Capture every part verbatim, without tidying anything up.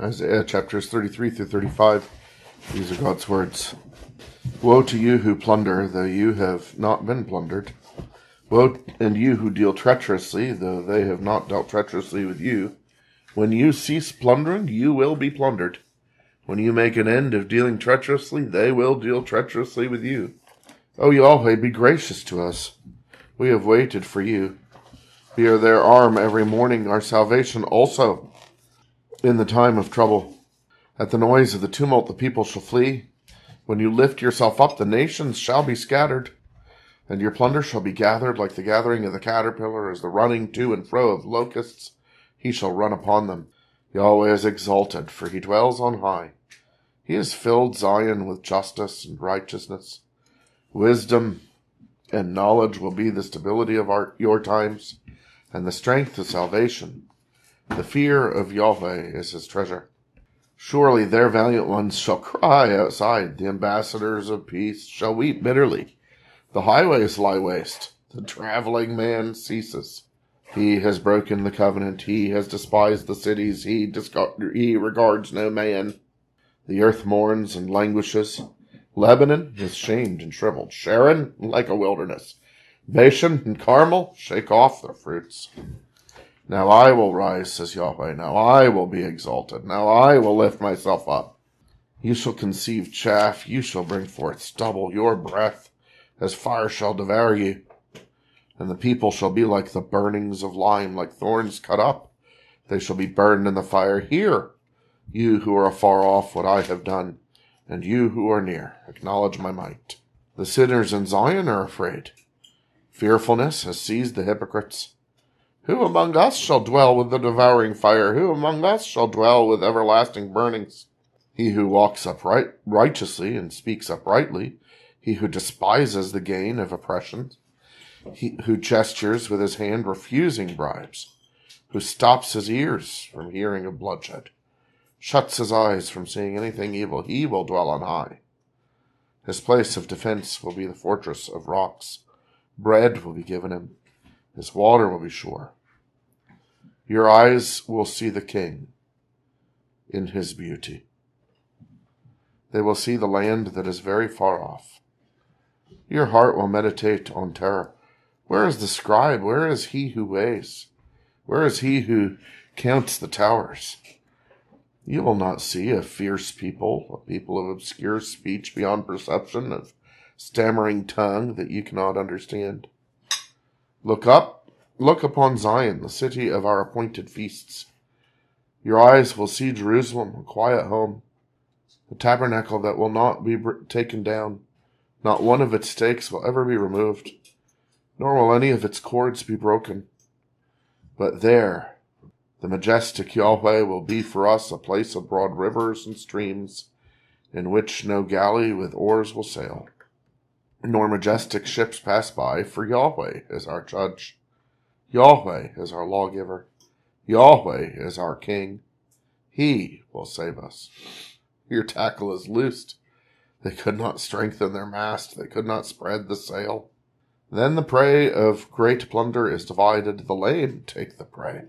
Isaiah chapters thirty-three through thirty-five. These are God's words. Woe to you who plunder, though you have not been plundered. Woe and you who deal treacherously, though they have not dealt treacherously with you. When you cease plundering, you will be plundered. When you make an end of dealing treacherously, they will deal treacherously with you. O Yahweh, be gracious to us. We have waited for you. We are their arm every morning, our salvation also. In the time of trouble, at the noise of the tumult, the people shall flee. When you lift yourself up, the nations shall be scattered, and your plunder shall be gathered like the gathering of the caterpillar, as the running to and fro of locusts. He shall run upon them. Yahweh is exalted, for he dwells on high. He has filled Zion with justice and righteousness. Wisdom and knowledge will be the stability of our, your times, and the strength of salvation. The fear of Yahweh is his treasure. Surely their valiant ones shall cry outside. The ambassadors of peace shall weep bitterly. The highways lie waste. The traveling man ceases. He has broken the covenant. He has despised the cities. He, discard- he regards no man. The earth mourns and languishes. Lebanon is shamed and shriveled. Sharon like a wilderness. Bashan and Carmel shake off their fruits. Now I will rise, says Yahweh. Now I will be exalted. Now I will lift myself up. You shall conceive chaff. You shall bring forth stubble. Your breath as fire shall devour you. And the people shall be like the burnings of lime, like thorns cut up. They shall be burned in the fire. Hear, you who are afar off, what I have done, and you who are near, acknowledge my might. The sinners in Zion are afraid. Fearfulness has seized the hypocrites. Who among us shall dwell with the devouring fire? Who among us shall dwell with everlasting burnings? He who walks upright righteously and speaks uprightly, he who despises the gain of oppression, he who gestures with his hand refusing bribes, who stops his ears from hearing of bloodshed, shuts his eyes from seeing anything evil, he will dwell on high. His place of defense will be the fortress of rocks. Bread will be given him. His water will be sure. Your eyes will see the King in his beauty. They will see the land that is very far off. Your heart will meditate on terror. Where is the scribe? Where is he who weighs? Where is he who counts the towers? You will not see a fierce people, a people of obscure speech beyond perception, of stammering tongue that you cannot understand. Look up, look upon Zion, the city of our appointed feasts. Your eyes will see Jerusalem, a quiet home, a tabernacle that will not be taken down. Not one of its stakes will ever be removed, nor will any of its cords be broken. But there, the majestic Yahweh will be for us a place of broad rivers and streams, in which no galley with oars will sail, nor majestic ships pass by, for Yahweh is our judge. Yahweh is our lawgiver. Yahweh is our king. He will save us. Your tackle is loosed. They could not strengthen their mast. They could not spread the sail. Then the prey of great plunder is divided. The lame take the prey.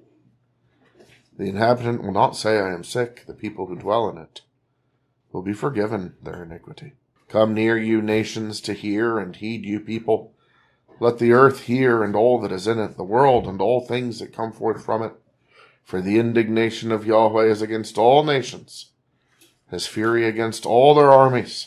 The inhabitant will not say, I am sick. The people who dwell in it will be forgiven their iniquity. Come near, you nations, to hear, and heed, you people. Let the earth hear, and all that is in it, the world, and all things that come forth from it. For the indignation of Yahweh is against all nations, his fury against all their armies.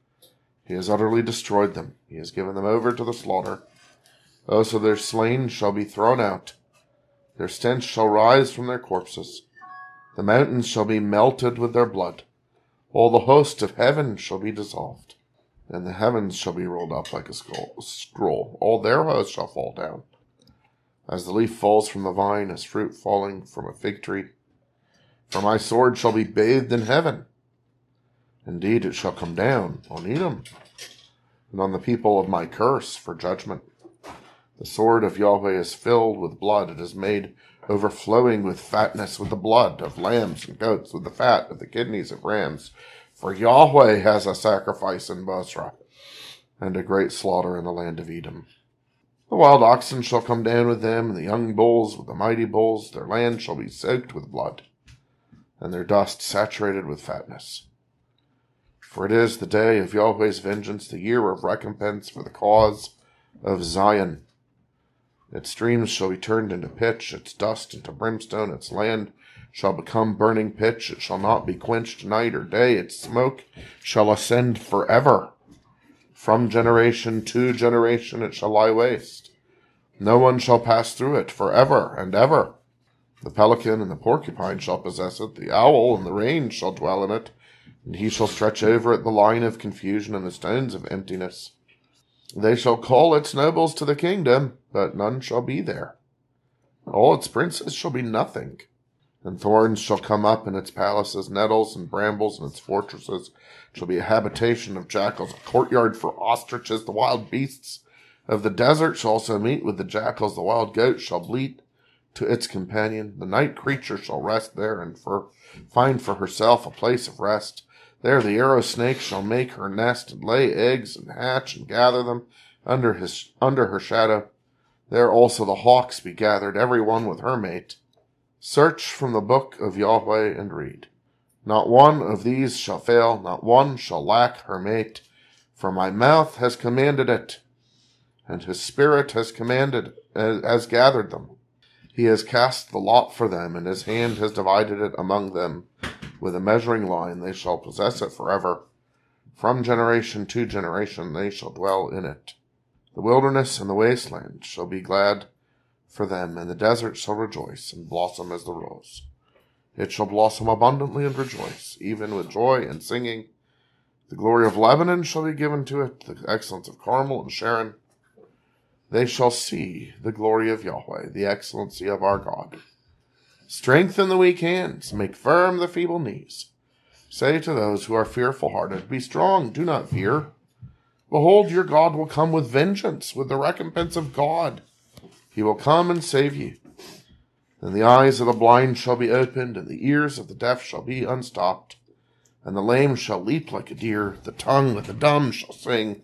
He has utterly destroyed them. He has given them over to the slaughter. Also their slain shall be thrown out. Their stench shall rise from their corpses. The mountains shall be melted with their blood. All the host of heaven shall be dissolved, and the heavens shall be rolled up like a scroll. All their hosts shall fall down, as the leaf falls from the vine, as fruit falling from a fig tree. For my sword shall be bathed in heaven. Indeed, it shall come down on Edom, and on the people of my curse for judgment. The sword of Yahweh is filled with blood. It is made overflowing with fatness, with the blood of lambs and goats, with the fat of the kidneys of rams. For Yahweh has a sacrifice in Bozrah, and a great slaughter in the land of Edom. The wild oxen shall come down with them, and the young bulls with the mighty bulls. Their land shall be soaked with blood, and their dust saturated with fatness. For it is the day of Yahweh's vengeance, the year of recompense for the cause of Zion. Its streams shall be turned into pitch, its dust into brimstone, its land shall become burning pitch, it shall not be quenched night or day, its smoke shall ascend forever. From generation to generation it shall lie waste. No one shall pass through it forever and ever. The pelican and the porcupine shall possess it, the owl and the range shall dwell in it, and he shall stretch over it the line of confusion and the stones of emptiness. They shall call its nobles to the kingdom, but none shall be there. All its princes shall be nothing. And thorns shall come up in its palaces, nettles and brambles in its fortresses. It shall be a habitation of jackals, a courtyard for ostriches. The wild beasts of the desert shall also meet with the jackals. The wild goat shall bleat to its companion. The night creature shall rest there and for, find for herself a place of rest. There the arrow snake shall make her nest and lay eggs and hatch and gather them under his under her shadow. There also the hawks be gathered, every one with her mate. Search from the book of Yahweh and read. Not one of these shall fail, not one shall lack her mate. For my mouth has commanded it, and his spirit has commanded, has gathered them. He has cast the lot for them, and his hand has divided it among them. With a measuring line they shall possess it forever. From generation to generation they shall dwell in it. The wilderness and the wasteland shall be glad for them, and the desert shall rejoice and blossom as the rose. It shall blossom abundantly and rejoice, even with joy and singing. The glory of Lebanon shall be given to it, the excellence of Carmel and Sharon. They shall see the glory of Yahweh, the excellency of our God. Strengthen the weak hands, make firm the feeble knees. Say to those who are fearful-hearted, be strong, do not fear. Behold, your God will come with vengeance, with the recompense of God. He will come and save you. Then the eyes of the blind shall be opened, and the ears of the deaf shall be unstopped. And the lame shall leap like a deer, the tongue of the dumb shall sing.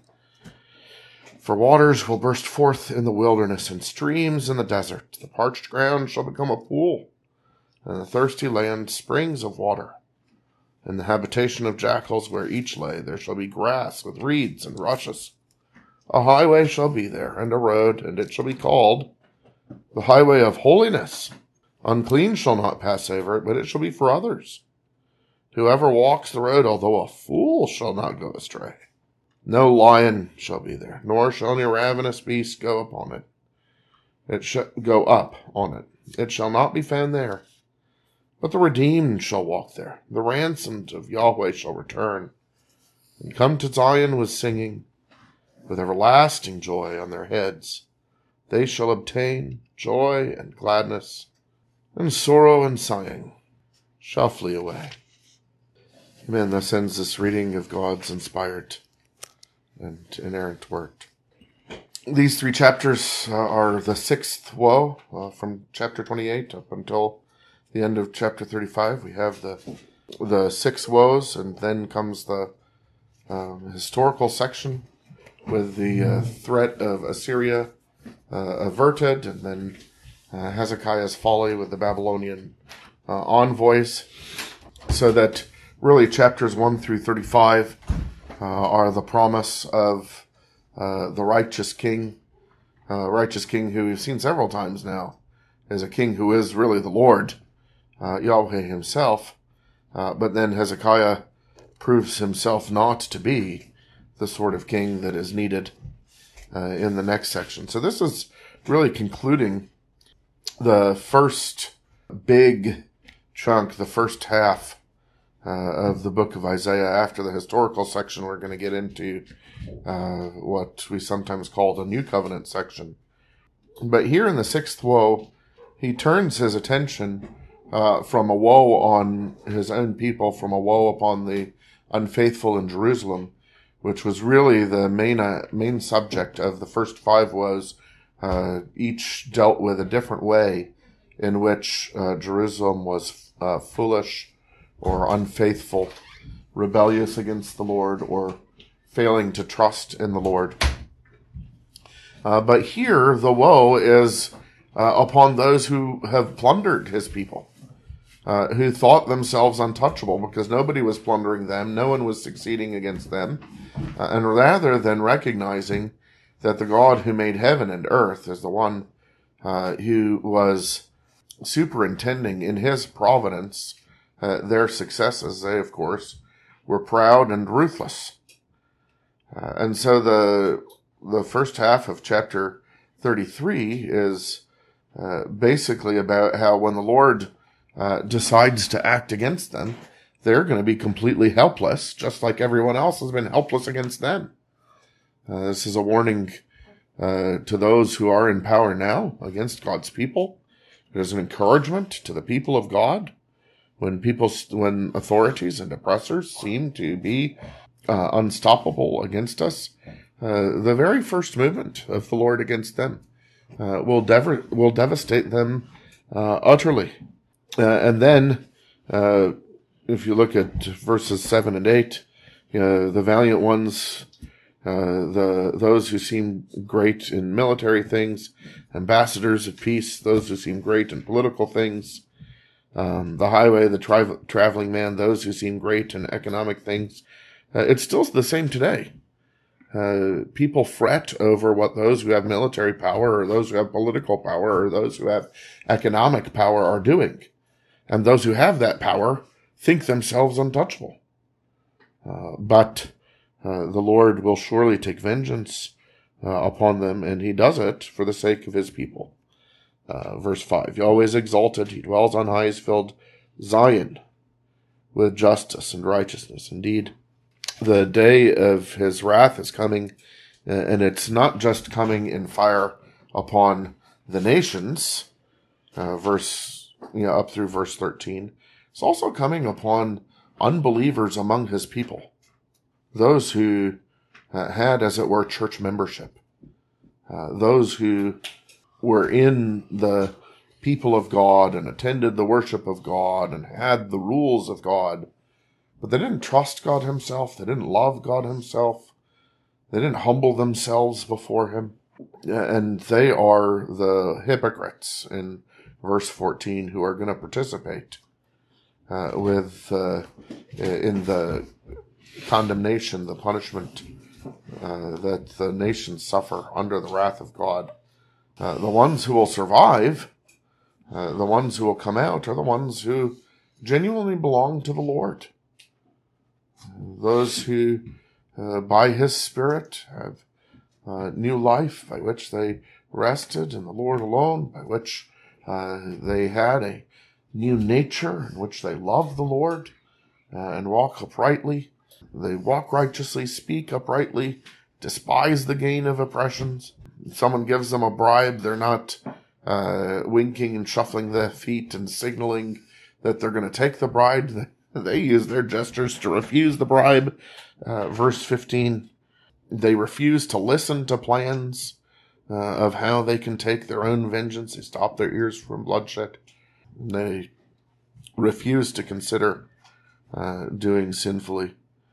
For waters will burst forth in the wilderness, and streams in the desert. The parched ground shall become a pool, and the thirsty land springs of water. In the habitation of jackals where each lay, there shall be grass with reeds and rushes. A highway shall be there, and a road, and it shall be called the highway of holiness. Unclean shall not pass over it, but it shall be for others. Whoever walks the road, although a fool, shall not go astray. No lion shall be there, nor shall any ravenous beast go upon it. It shall go up on it. It shall not be found there. But the redeemed shall walk there. The ransomed of Yahweh shall return, and come to Zion with singing, with everlasting joy on their heads. They shall obtain joy and gladness, and sorrow and sighing shall flee away. Amen. Thus ends this reading of God's inspired and inerrant word. These three chapters uh, are the sixth woe, uh, from chapter twenty-eight up until the end of chapter thirty-five. We have the the six woes, and then comes the um, historical section with the uh, threat of Assyria uh, averted, and then uh, Hezekiah's folly with the Babylonian uh, envoys, so that really chapters one through thirty-five uh, are the promise of uh, the righteous king, uh, righteous king who we've seen several times now, is a king who is really the Lord, uh, Yahweh himself, uh, but then Hezekiah proves himself not to be the sort of king that is needed uh, in the next section. So this is really concluding the first big chunk, the first half uh, of the book of Isaiah. After the historical section, we're going to get into uh, what we sometimes call the New Covenant section. But here in the sixth woe, he turns his attention uh, from a woe on his own people, from a woe upon the unfaithful in Jerusalem, which was really the main uh, main subject of the first five woes. Uh, each dealt with a different way in which uh, Jerusalem was uh, foolish or unfaithful, rebellious against the Lord, or failing to trust in the Lord. Uh, but here, the woe is uh, upon those who have plundered his people. uh, who thought themselves untouchable because nobody was plundering them, no one was succeeding against them, uh, and rather than recognizing that the God who made heaven and earth is the one uh, who was superintending in his providence uh, their successes, they, of course, were proud and ruthless. Uh, and so the the first half of chapter thirty-three is uh, basically about how when the Lord uh, decides to act against them, they're going to be completely helpless, just like everyone else has been helpless against them. Uh, this is a warning uh, to those who are in power now against God's people. It is an encouragement to the people of God when people, when authorities and oppressors seem to be uh, unstoppable against us. Uh, the very first movement of the Lord against them uh, will dev- will devastate them uh, utterly. Uh, and then, uh, if you look at verses seven and eight, uh, the valiant ones, uh, the those who seem great in military things, ambassadors of peace, those who seem great in political things, um, the highway, the tra- traveling man, those who seem great in economic things. Uh, it's still the same today. Uh, people fret over what those who have military power or those who have political power or those who have economic power are doing. And those who have that power think themselves untouchable. Uh, but uh, the Lord will surely take vengeance uh, upon them, and he does it for the sake of his people. Uh, verse five, Yahweh is exalted, he dwells on high, has filled Zion with justice and righteousness. Indeed, the day of his wrath is coming, and it's not just coming in fire upon the nations, uh, verse, you know, up through verse thirteen. It's also coming upon unbelievers among his people, those who uh, had, as it were, church membership, uh, those who were in the people of God and attended the worship of God and had the rules of God. But they didn't trust God himself. They didn't love God himself. They didn't humble themselves before him. And they are the hypocrites in verse fourteen who are going to participate uh, with uh, in the condemnation, the punishment uh, that the nations suffer under the wrath of God. Uh, the ones who will survive, uh, the ones who will come out, are the ones who genuinely belong to the Lord. Those who, uh, by his Spirit, have uh, new life, by which they rested in the Lord alone, by which uh, they had a new nature, in which they love the Lord uh, and walk uprightly. They walk righteously, speak uprightly, despise the gain of oppressions. If someone gives them a bribe, they're not uh, winking and shuffling their feet and signaling that they're going to take the bribe. They use their gestures to refuse the bribe. Uh, verse fifteen, they refuse to listen to plans uh, of how they can take their own vengeance. They stop their ears from bloodshed. They refuse to consider uh, doing sinfully.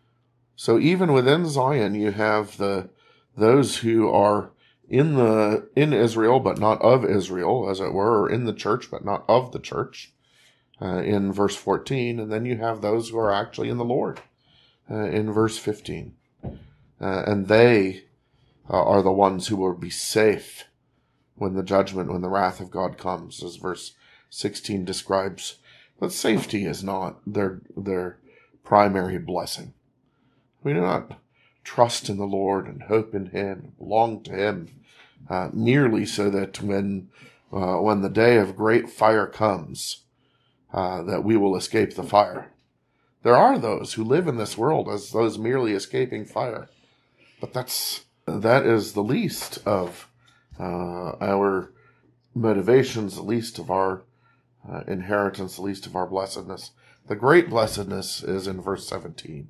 So even within Zion, you have the those who are in the in Israel, but not of Israel, as it were, or in the church, but not of the church. Uh, in verse fourteen, and then you have those who are actually in the Lord uh, in verse fifteen. Uh, and they uh, are the ones who will be safe when the judgment, when the wrath of God comes, as verse sixteen describes. But safety is not their, their primary blessing. We do not trust in the Lord and hope in him, belong to him, uh, merely so that when, uh, when the day of great fire comes, Uh, that we will escape the fire. There are those who live in this world as those merely escaping fire, but that's that is the least of uh, our motivations, the least of our uh, inheritance, the least of our blessedness. The great blessedness is in verse seventeen.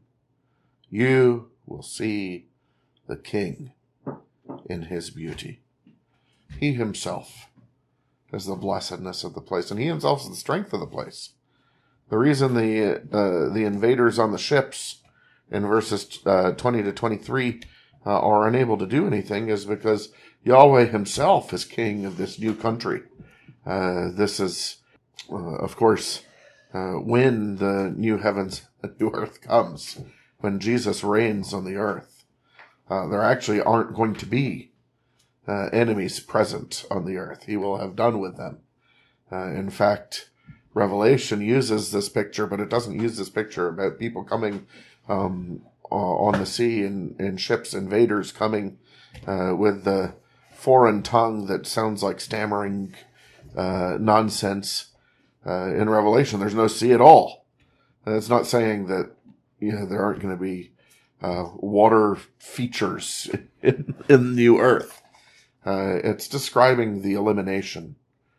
You will see the King in his beauty. He himself is the blessedness of the place, and he himself is the strength of the place. The reason the uh, the invaders on the ships in verses uh, twenty to twenty-three uh, are unable to do anything is because Yahweh himself is king of this new country. Uh, this is, uh, of course, uh, when the new heavens and new earth comes, when Jesus reigns on the earth, uh, there actually aren't going to be uh, enemies present on the earth. He will have done with them. Uh, in fact, Revelation uses this picture, but it doesn't use this picture about people coming um, on the sea in, in ships, invaders coming uh, with the foreign tongue that sounds like stammering uh, nonsense. Uh, in Revelation, there's no sea at all. And it's not saying that, you know, there aren't going to be uh, water features in, in the new earth. Uh, it's describing the elimination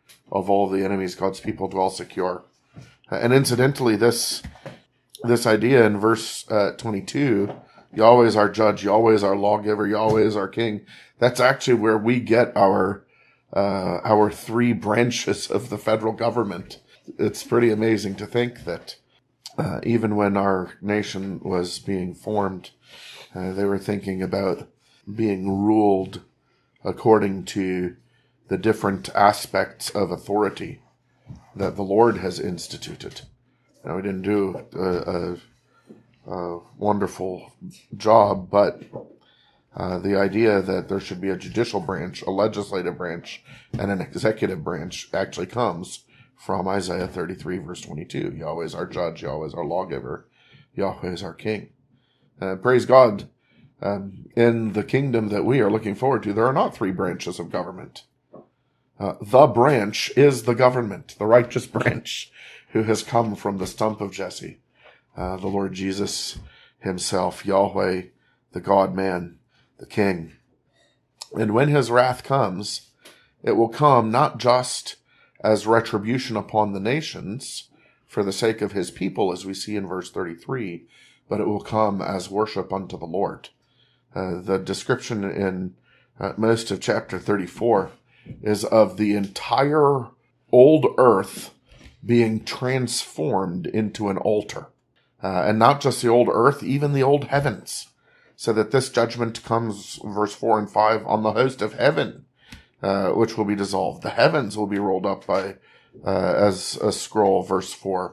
of all the enemies God's people dwell secure. Uh, and incidentally, this this idea in verse uh, twenty-two, Yahweh is our judge, Yahweh is our lawgiver, Yahweh is our king, that's actually where we get our uh, our three branches of the federal government. It's pretty amazing to think that uh, even when our nation was being formed, uh, they were thinking about being ruled according to the different aspects of authority that the Lord has instituted. Now, we didn't do a, a, a wonderful job, but uh, the idea that there should be a judicial branch, a legislative branch, and an executive branch actually comes from Isaiah thirty-three, verse twenty-two. Yahweh is our judge, Yahweh is our lawgiver, Yahweh is our king. Uh, praise God. Um, in the kingdom that we are looking forward to, there are not three branches of government. Uh, the branch is the government, the righteous branch, who has come from the stump of Jesse, uh, the Lord Jesus himself, Yahweh, the God-man, the King. And when his wrath comes, it will come not just as retribution upon the nations for the sake of his people, as we see in verse thirty-three, but it will come as worship unto the Lord. Uh, the description in uh, most of chapter thirty-four is of the entire old earth being transformed into an altar. Uh, and not just the old earth, even the old heavens. So that this judgment comes, verse four and five, on the host of heaven, uh, which will be dissolved. The heavens will be rolled up by uh, as a scroll, verse four.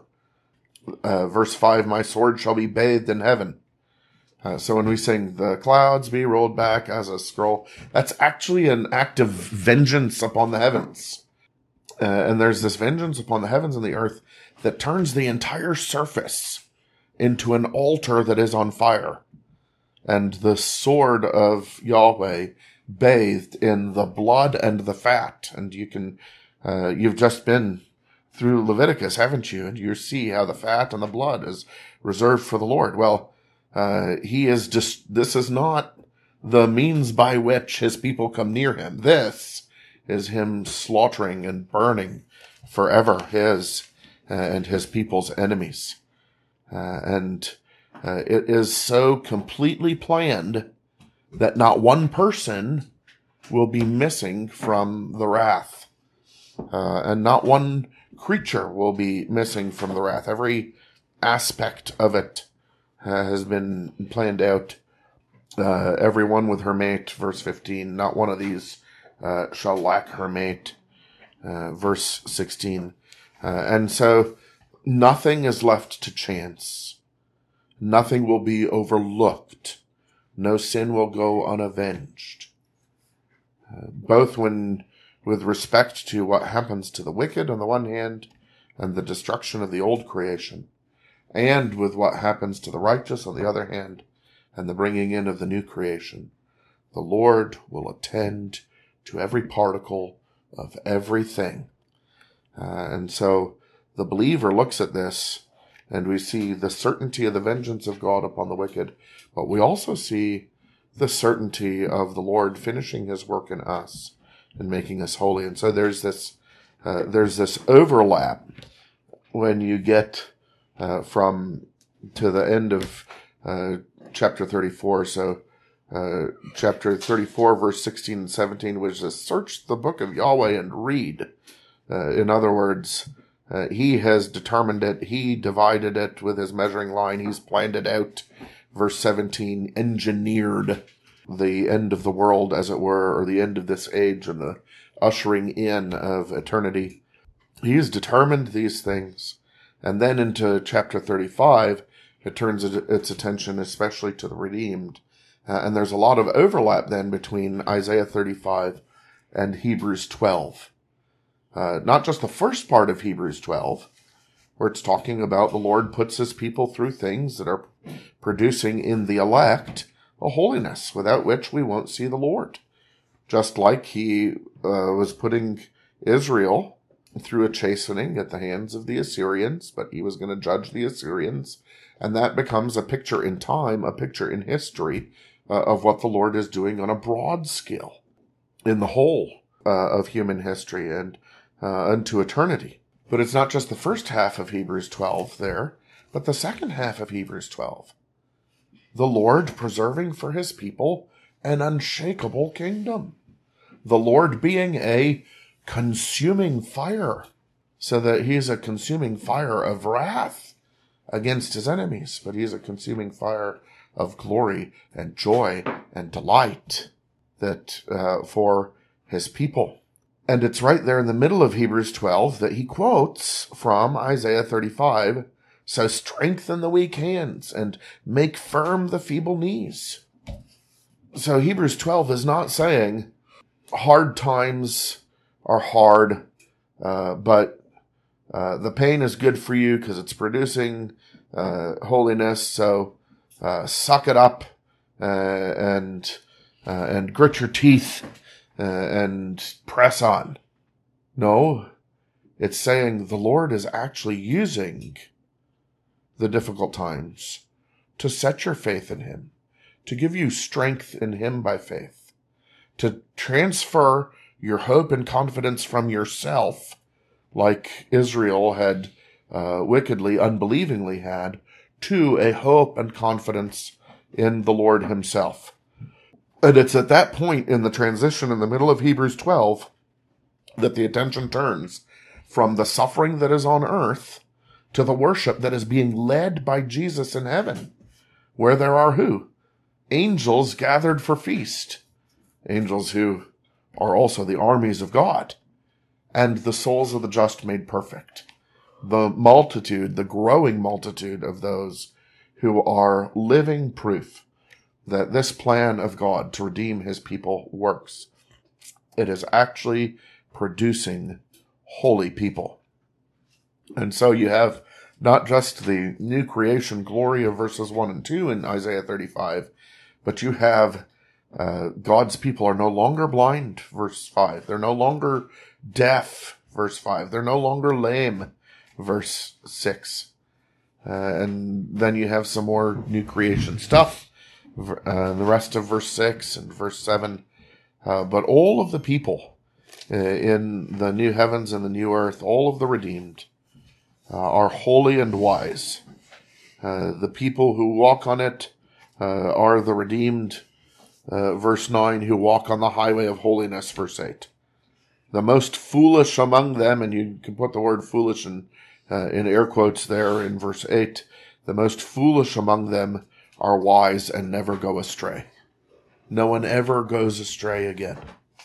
Uh, verse five, my sword shall be bathed in heaven. Uh, so when we sing, the clouds be rolled back as a scroll, that's actually an act of vengeance upon the heavens. Uh, and there's this vengeance upon the heavens and the earth that turns the entire surface into an altar that is on fire. And the sword of Yahweh bathed in the blood and the fat. And you can, uh, you've just been through Leviticus, haven't you? And you see how the fat and the blood is reserved for the Lord. Well, Uh, he is just, this is not the means by which his people come near him. This is him slaughtering and burning forever his uh, and his people's enemies. Uh, and uh, it is so completely planned that not one person will be missing from the wrath. Uh, and not one creature will be missing from the wrath. Every aspect of it Uh, has been planned out. Uh, everyone with her mate, verse fifteen. Not one of these uh, shall lack her mate, uh, verse sixteen. Uh, and so nothing is left to chance. Nothing will be overlooked. No sin will go unavenged. Uh, both when, with respect to what happens to the wicked on the one hand, and the destruction of the old creation, and with what happens to the righteous on the other hand, and the bringing in of the new creation. The Lord will attend to every particle of everything. Uh, and so the believer looks at this, and we see the certainty of the vengeance of God upon the wicked, but we also see the certainty of the Lord finishing his work in us and making us holy. And so there's this, uh, there's this overlap when you get Uh, from to the end of uh, chapter thirty-four. So uh, chapter thirty-four, verse sixteen and seventeen, which is search the book of Yahweh and read. Uh, in other words, uh, he has determined it. He divided it with his measuring line. He's planned it out. Verse seventeen, engineered the end of the world, as it were, or the end of this age and the ushering in of eternity. He has determined these things. And then into chapter thirty-five, it turns its attention especially to the redeemed. Uh, and there's a lot of overlap then between Isaiah thirty-five and Hebrews twelve. Uh, not just the first part of Hebrews twelve, where it's talking about the Lord puts his people through things that are producing in the elect a holiness without which we won't see the Lord. Just like he uh, was putting Israel through a chastening at the hands of the Assyrians, but he was going to judge the Assyrians. And that becomes a picture in time, a picture in history uh, of what the Lord is doing on a broad scale in the whole uh, of human history and uh, unto eternity. But it's not just the first half of Hebrews twelve there, but the second half of Hebrews twelve. The Lord preserving for his people an unshakable kingdom. The Lord being a consuming fire, so that he is a consuming fire of wrath against his enemies, but he is a consuming fire of glory and joy and delight that uh, for his people. And it's right there in the middle of Hebrews twelve that he quotes from Isaiah thirty-five, so strengthen the weak hands and make firm the feeble knees. So Hebrews twelve is not saying hard times are hard, uh, but uh, the pain is good for you because it's producing uh, holiness, so uh, suck it up uh, and uh, and grit your teeth uh, and press on. No, it's saying the Lord is actually using the difficult times to set your faith in him, to give you strength in him by faith, to transfer your hope and confidence from yourself, like Israel had uh, wickedly, unbelievingly had, to a hope and confidence in the Lord himself. And it's at that point in the transition in the middle of Hebrews twelve that the attention turns from the suffering that is on earth to the worship that is being led by Jesus in heaven, where there are who? Angels gathered for feast. Angels who are also the armies of God, and the souls of the just made perfect. The multitude, the growing multitude of those who are living proof that this plan of God to redeem his people works. It is actually producing holy people. And so you have not just the new creation glory of verses one and two in Isaiah thirty-five, but you have uh, God's people are no longer blind, verse five. They're no longer deaf, verse five. They're no longer lame, verse six. Uh, and then you have some more new creation stuff, uh, the rest of verse six and verse seven. Uh, but all of the people uh, in the new heavens and the new earth, all of the redeemed, uh, are holy and wise. Uh, the people who walk on it uh, are the redeemed, uh, verse nine, who walk on the highway of holiness, verse eight. The most foolish among them, and you can put the word foolish in, uh, in air quotes there in verse eight, the most foolish among them are wise and never go astray. No one ever goes astray again.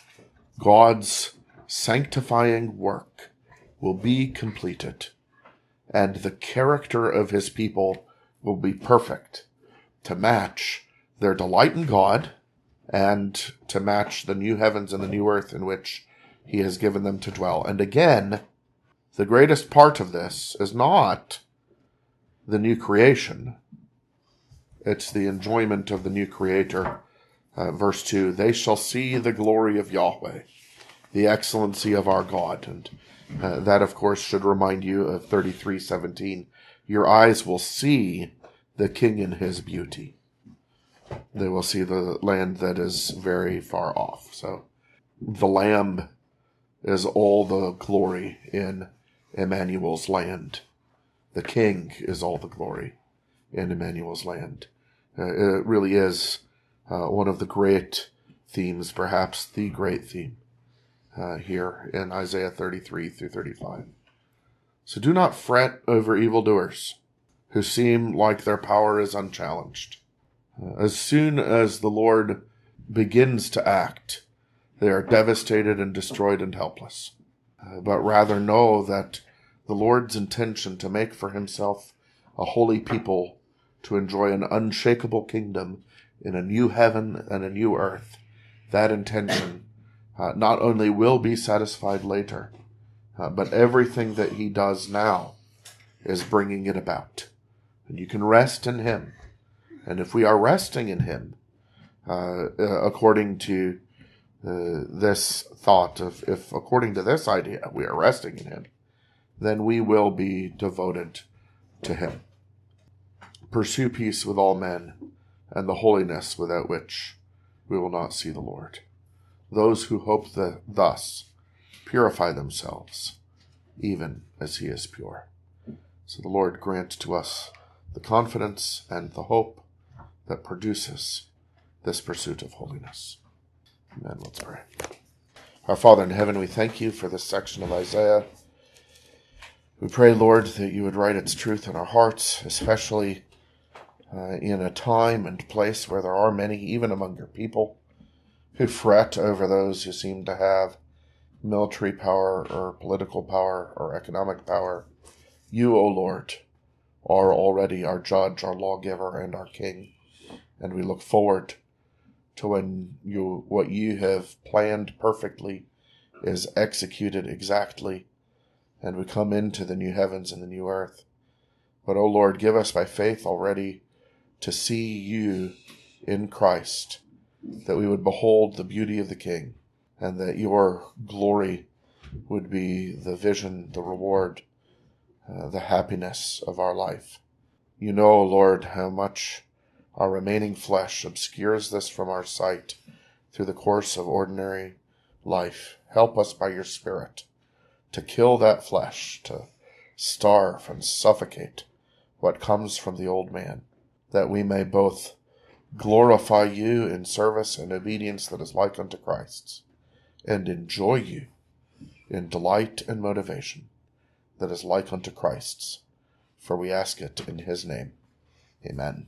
God's sanctifying work will be completed, and the character of his people will be perfect to match their delight in God and to match the new heavens and the new earth in which he has given them to dwell. And again, the greatest part of this is not the new creation. It's the enjoyment of the new creator. Uh, verse two, they shall see the glory of Yahweh, the excellency of our God. And uh, that, of course, should remind you of thirty-three seventeen. Your eyes will see the king in his beauty. They will see the land that is very far off. So the Lamb is all the glory in Emmanuel's land. The King is all the glory in Emmanuel's land. Uh, it really is uh, one of the great themes, perhaps the great theme uh, here in Isaiah thirty-three through thirty-five. So do not fret over evildoers who seem like their power is unchallenged. Uh, as soon as the Lord begins to act, they are devastated and destroyed and helpless. Uh, but rather know that the Lord's intention to make for himself a holy people, to enjoy an unshakable kingdom in a new heaven and a new earth, that intention uh, not only will be satisfied later, uh, but everything that he does now is bringing it about. And you can rest in him. And if we are resting in him, uh, uh, according to uh, this thought, of if according to this idea we are resting in him, then we will be devoted to him. Pursue peace with all men, and the holiness without which we will not see the Lord. Those who hope that thus purify themselves, even as he is pure. So the Lord grant to us the confidence and the hope that produces this pursuit of holiness. Amen. Let's pray. Our Father in heaven, we thank you for this section of Isaiah. We pray, Lord, that you would write its truth in our hearts, especially uh, in a time and place where there are many, even among your people, who fret over those who seem to have military power or political power or economic power. You, O Lord, are already our judge, our lawgiver, and our king. And we look forward to when you what you have planned perfectly is executed exactly, and we come into the new heavens and the new earth. But, O Lord, give us by faith already to see you in Christ, that we would behold the beauty of the King, and that your glory would be the vision, the reward, uh, the happiness of our life. You know, Lord, how much our remaining flesh obscures this from our sight through the course of ordinary life. Help us by your Spirit to kill that flesh, to starve and suffocate what comes from the old man, that we may both glorify you in service and obedience that is like unto Christ's, and enjoy you in delight and motivation that is like unto Christ's. For we ask it in his name. Amen.